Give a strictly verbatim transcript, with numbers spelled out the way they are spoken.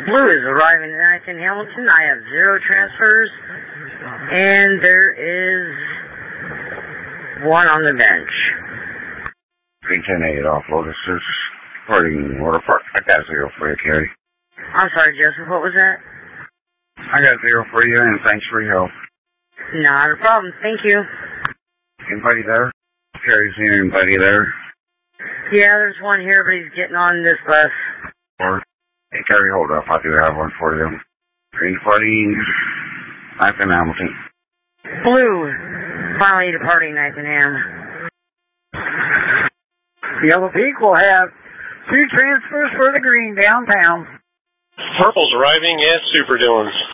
Blue is arriving tonight in Hamilton. I have zero transfers, and there is one on the bench. three ten eight offload. This is Harding Water Park. I got zero for you, Carrie. I'm sorry, Joseph. What was that? I got zero for you, and thanks for your help. Not a problem. Thank you. Anybody there? Carrie's here. Anybody there? Yeah, there's one here, but he's getting on this bus. Or, hey, Carrie, hold up. I do have one for you. Green party, knife in Hamilton. Blue, finally departing Knife-and-Ham. Yellow Peak will have two transfers for the green downtown. Purple's arriving at Super Dillons.